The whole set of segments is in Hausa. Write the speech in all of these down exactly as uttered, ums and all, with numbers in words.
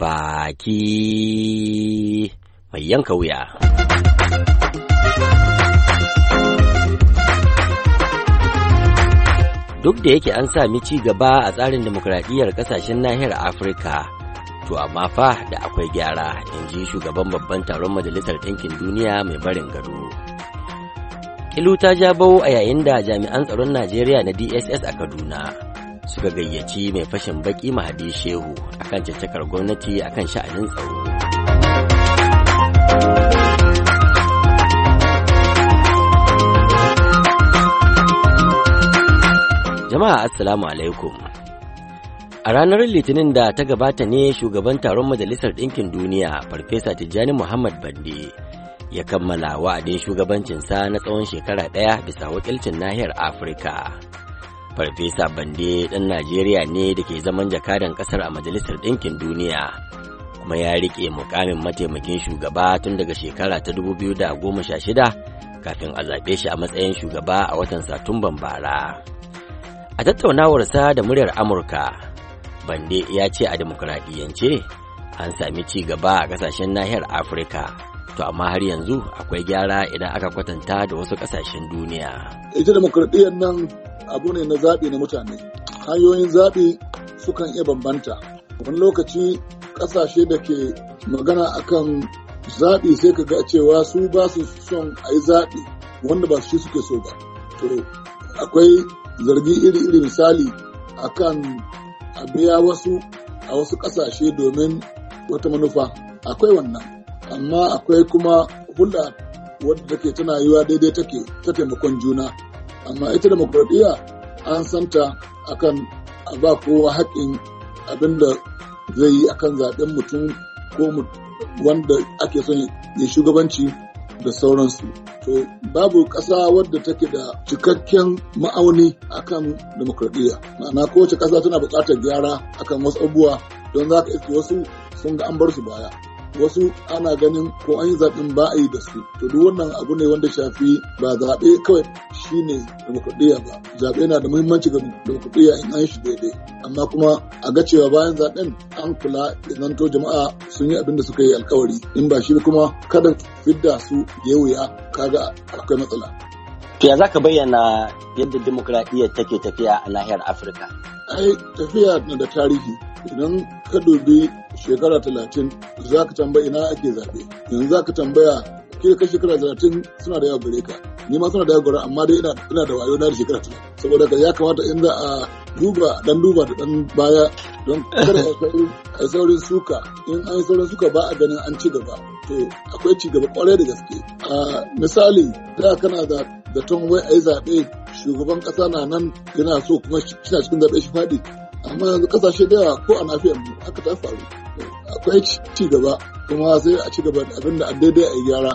baki mai yanka wuya. Duk da yake an sami ci gaba a tsarin dimokuraɗiyyar ƙasashen nahiyar Afirka, to amma fa da akwai gyara, in ji shugaban babban taron Majalisar Ɗinkin Duniya mai barin gado. Kilu ta ja bau a yayin da jami'an tsaron Najeriya na D S S a Kaduna suka gayyaci mai fashin baki Mahadi Shehu akan caccakar gwamnati akan sha'anin tsaro. Jama'a assalamu alaikum. A ranar Litinin da ta gabata ne shugaban taron Majalisar Ɗinkin Duniya Farfesa Tijjani Muhammad Bande ya kammala wa'adin shugabancinsa na tsawon shekara ɗaya bisa wakilcin nahiyar Afirka. Farfesa Bande ɗan Najeriya ne da ke zaman jakadan ƙasar a Majalisar Ɗinkin Duniya, kuma ya riƙe mukamin mataimakin shugaba tun daga shekara ta dubu biyu da goma sha shida kafin a zaɓe shi a matsayin shugaba a watan Satumban bara. A tattaunawarsa da muryar Amurka, Bande ya ce a demokuraɗiyyance an sami ci gaba a ƙasashen nahiyar Afirka, to amma har yanzu akwai gyara idan aka kwatanta da wasu ƙasashen duniya. Ita demokuraɗiyyar nan abu ne na zaɓi na mutane. Hanyoyin zaɓi sukan iya bambanta. Wani lokaci ƙasashe da ke magana akan zaɓi sai ka ga cewa su ba su son a yi zaɓi wanda ba su shi suke so ba. To akwai zargi iri-iri, misali akan a biya wasu a wasu ƙasashe domin wata manufa, akwai wannan, amma akwai kuma hulɗa wadda take tana yiwa daidai take ta taimakon juna. Amma ita demokuraɗiyya an santa akan a ba kowa haƙƙin abin da zai yi akan zaɓen mutum ko wanda ake son ya shugabanci da sauransu. To babu ƙasa wadda take da cikakken ma'auni akan demokradiyya. Ma'ana kowace ƙasa tana buƙatar gyara akan wasu abubuwa, don za ka iske wasu sun ga an bar su baya. Wasu ana ganin ko an yi zaɓen ba a yi da su. To duk wannan abu ne wanda shafi ba zaɓe kawai shine demokradiyya ba. Zaɓe na da muhimmanci ga demokradiyya in an shi daidai. Amma kuma a ga cewa bayan zaɓen an kula idan to jama'a sun yi abin da suka yi alkawari. In ba shi kuma kada fidda su ya wuya, kaga akwai matsala. To ya za ka bayyana yadda demokradiyya take tafiya a nahiyar Afirka? Ai tafiya na da tarihi. Idan ka dubi shekara talatin za ka tambaya ina ake zaɓe. Yanzu za ka tambaya ke ka shekara talatin suna da yawa gare ka. Ni ma suna da yawa gare, amma dai ina, ina da wayo na da shekara talatin. Saboda ka ya kamata in za a duba dan duba da dan baya don kada a saurin suka. In an yi saurin suka ba a ganin an ci gaba. To akwai ci gaba kwarai da gaske. A misali da kana da zaton wai a yi zaɓe shugaban ƙasa na nan yana so kuma shi cikin zaɓe shi faɗi. Amma yanzu kasashe da yawa ko a nafiyar mu haka ta faru. Akwai ci gaba kuma sai a ci gaba da abin da daidai a yi gyara.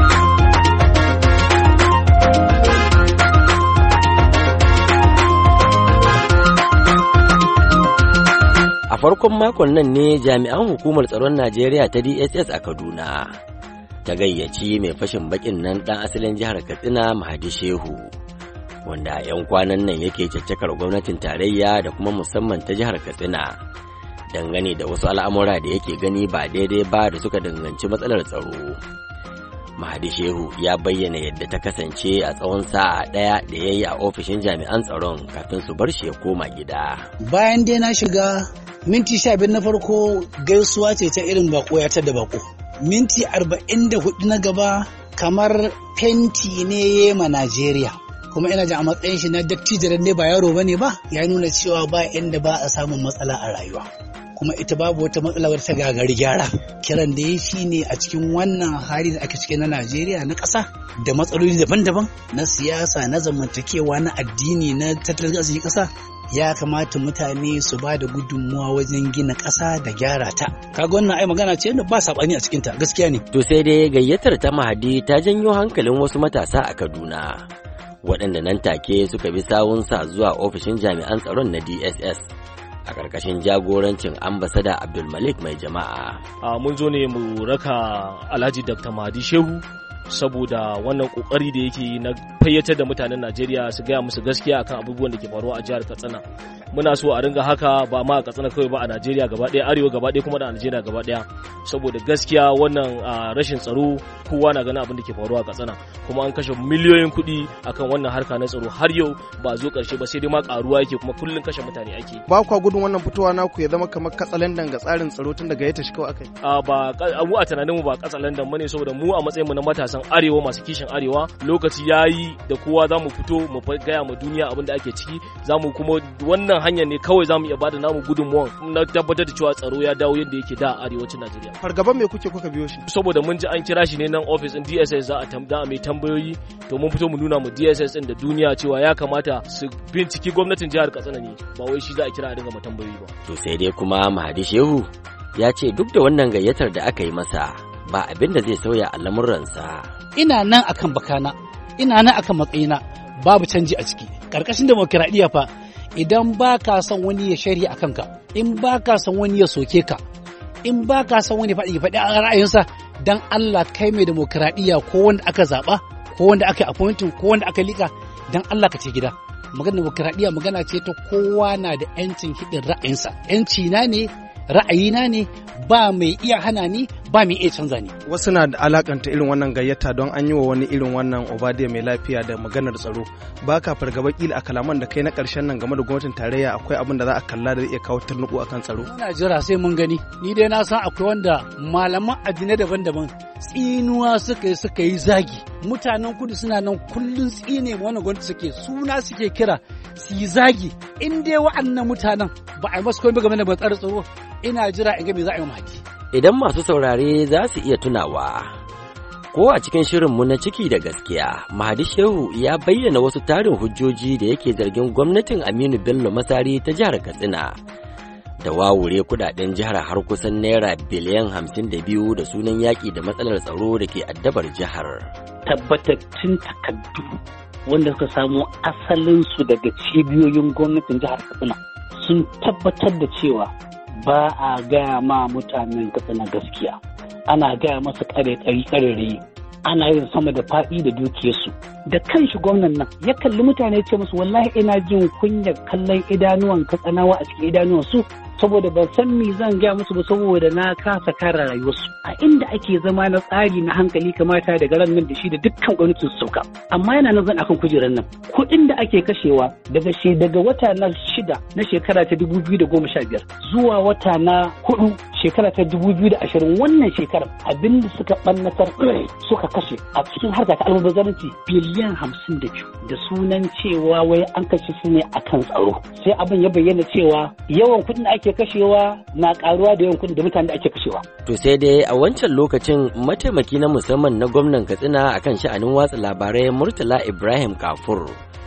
A farkon makon nan ne jami'an hukumar tsaron Najeriya ta D S S a Kaduna ta gayyaci mai fashin bakin nan ɗan asalin jihar Katsina Mahadi Shehu, wanda a 'yan kwanan nan yake caccakar gwamnatin tarayya da kuma musamman ta jihar Katsina dangane da wasu al'amura da yake gani ba daidai ba da suka danganci matsalar tsaro. Mahadi Shehu ya bayyana yadda ta kasance a tsawon sa'a ɗaya da ya yi a ofishin jami'an tsaron kafin su bar shi ya koma gida. Bayan dai na shiga minti sha biyar na farko gaisuwa ce ta irin bako ya tada bako. Minti arba'in da hudu na gaba kamar fenti ne ma Najeriya. Kuma ina jin a matsayin shi na dattijaran ne ba yaro bane ba, ya nuna cewa ba inda ba a samun matsala a rayuwa. Kuma ita babu wata matsala wadda ta gagari gyara. Kiran da ya shi ne a cikin wannan hali da ake cike na Najeriya na ƙasa da matsaloli daban-daban na siyasa, na zamantakewa, na addini, na tattalin arzikin ƙasa. Ya kamata mutane su ba da gudunmuwa wajen gina ƙasa da gyara ta. Kaga wannan ai magana ce da ba saɓani a cikinta, gaskiya ne. To sai dai gayyatar ta Mahadi ta janyo hankalin wasu matasa a Kaduna, waɗanda nan take suka bi sawunsa zuwa ofishin jami'an tsaron na D S S a ƙarƙashin jagorancin ambasada Abdulmalik mai jama'a. A mun zo ne mu raka Alhaji Dakta Mahadi Shehu saboda wannan kokari da yake na fayyace da mutanen Najeriya su gaya musu gaskiya akan abubuwan da ke faruwa a jihar Katsina. Muna so a ringa haka ba ma a Katsina kawai ba, a Najeriya gaba ɗaya, arewa gaba ɗaya kuma da Najeriya gaba ɗaya, saboda gaskiya wannan rashin tsaro kowa na ganin abin da ke faruwa a Katsina, kuma an kashe miliyoyin kuɗi akan wannan harka na tsaro har yau ba zo ƙarshe ba, sai dai ma ƙaruwa yake kuma kullum kashe mutane ake. Ba kwa gudun wannan fitowa naku ya zama kamar katsalandan ga tsarin tsaro tun daga yata shi kawai akai? A ba mu a tunaninmu ba katsalandan bane, saboda mu a matsayin mu na matasan arewa masu kishin arewa, lokaci yayi da kowa zamu fito mu gaya ma duniya abin da ake ciki, zamu kuma wannan hanya ne kawai zamu iya bada namu gudunmuwan na tabbatar da cewa tsaro ya dawo yadda yake da arewacin Najeriya. Fargaban me kuke kuka biyo shi? Saboda mun ji an kira shi ne nan office din D S S za a tambaya mai tambayoyi, to mun fito mu nuna mu D S S din da duniya cewa ya kamata su binciki gwamnatin jihar Katsina ne, ba wai shi za a kira a dinga mu tambayoyi ba. To sai dai kuma Mahadi Shehu ya ce duk da wannan gayyatar da aka yi masa ba abin da zai sauya a lamuransa. Ina nan akan bakana, ina nan akan matsayina, babu canji a ciki. Karkashin demokradiyya fa, idan ba ka son wani ya shari a kanka, in ba ka son wani ya soke ka, in ba ka son wani faɗi faɗi a ra'ayinsa, dan Allah kai mai demokradiyya ko wanda aka zaɓa, ko wanda aka appointing, ko wanda aka liƙa, dan Allah ka ce gida. Magana demokradiyya magana ce ta kowa na da 'yancin hidin ra'ayinsa. 'Yanci na ne, ra'ayina ne, ba mai iya hana ni, ba mai iya canza ni. Wasu na da alakanta irin wannan gayyata don an yi wa wani irin wannan Obadiah mai lafiya da maganar tsaro. Ba ka fargaba kila a kalaman da kai na ƙarshen nan game da gwamnatin tarayya akwai abin da za a kalla da zai iya kawo turnuku akan tsaro. Ina jira sai mun gani. Ni dai na san akwai wanda malaman addinai daban-daban tsinuwa suka yi suka yi zagi. Mutanen kudu suna nan kullun tsine wannan gwamnati suke suna suke kira su yi zagi. In dai wa'annan mutanen ba a yi masu komai game da matsar tsaro, ina jira in ga me za a yi mahaki. Idan masu saurare za su iya tunawa, ko a cikin shirinmu na ciki da gaskiya, Mahadi Shehu ya bayyana wasu tarin hujjoji da yake zargin gwamnatin Aminu Bello Masari ta jihar Katsina da wawure kudaden jihar har kusan naira biliyan hamsin da biyu da sunan yaƙi da matsalar tsaro da ke addabar jihar. Tabbatattun takardu wanda suka samo asalinsu daga cibiyoyin gwamnatin jihar Katsina sun tabbatar da cewa ba a gaya ma mutanen Katsina gaskiya, ana gaya masa ƙare-ƙare, ana yin sama da faɗi da dukiyarsu. Da kanshi gwamnan nan ya kalli mutane ce musu wallahi ina jin kunyar kallon idanuwan Katsinawa a cikin idanuwan su, saboda ban san me zan gaya musu ba saboda na kasa kare rayuwarsu. A inda ake zama na tsari na hankali kamata daga ran nan da shi da dukkan gwamnatin su sauka. Amma yana nan zan akan kujerar nan. Kuɗin da ake kashewa daga she daga wata na shida na shekara ta dubu biyu da goma sha biyar zuwa wata na hudu shekara ta dubu biyu da ashirin wannan shekarar abinda suka ɓannatar suka kashe a cikin harka ta almubazzaranci biliyan hamsin da biyu da sunan cewa wai an kashe su ne akan tsaro. Sai abin ya bayyana cewa yawan kuɗin da ake kashewa na karuwa da yawan kuɗin da mutane da ake kashewa. To sai dai a wancan lokacin mataimaki na musamman na gwamnan Katsina akan sha'anin watsa labarai Murtala Ibrahim Kafur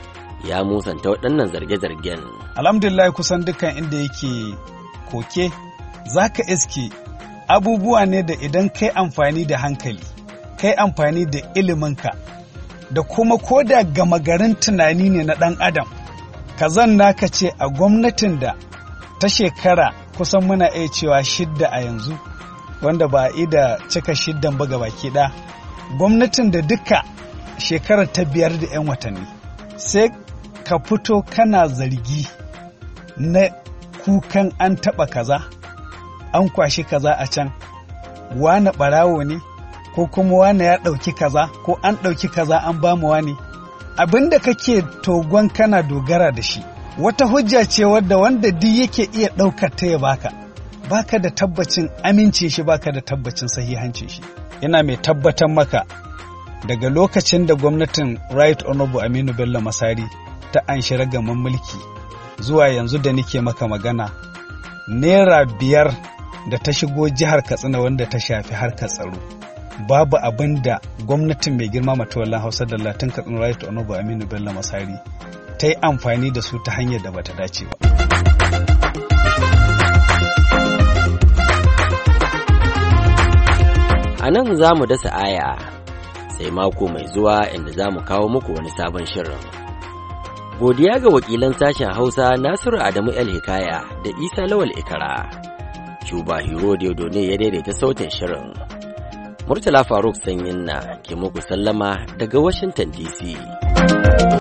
ya musanta waɗannan zarge-zargen. Alhamdulillah kusan dukkan inda yake koke zaka iske abubuwa ne da idan kai amfani da hankali, kai amfani da iliminka da kuma koda gama garin tunani ne na ɗan adam, ka zanna ka ce a gwamnatin da ta shekara kusan muna iya cewa shidda a yanzu wanda ba a da cika shiddan ba gabaki ɗaya, gwamnatin da duka shekarar ta biyar da 'yan watanni sai ka fito kana zargi na kukan an taɓa kaza an kwashi kaza a can, wane ɓarawo ne ko kuma wane ya ɗauki kaza ko an ɗauki kaza an ba mu wane. Abin da kake togon kana dogara da shi wata hujja ce wadda wanda duk yake iya ɗaukar ta ya baka, baka da tabbacin amince shi, baka da tabbacin sahihancin shi. Yana mai tabbatar maka daga lokacin da gwamnatin Right Honorable Aminu Bello Masari ta anshi ragaman mulki zuwa yanzu da nake maka magana, naira biyar da ta shigo jihar Katsina wanda ta shafi harkar tsaro babu abin da gwamnatin mai girma matawallan Hausa da Latin Katsina Right Honorable Aminu Bello Masari ta yi amfani da su ta hanyar da bata dace ba. A nan za mu dasa aya sai mako mai zuwa inda za mu kawo muku wani sabon shirin. Godiya ga wakilan sashen Hausa Nasiru Adamu El Hikaya da Isa Lawal Ikara. Cuba Hero Deodone ya daidaita sautin shirin. Murtala Faruk Sanyin na ke muku sallama daga Washington D C.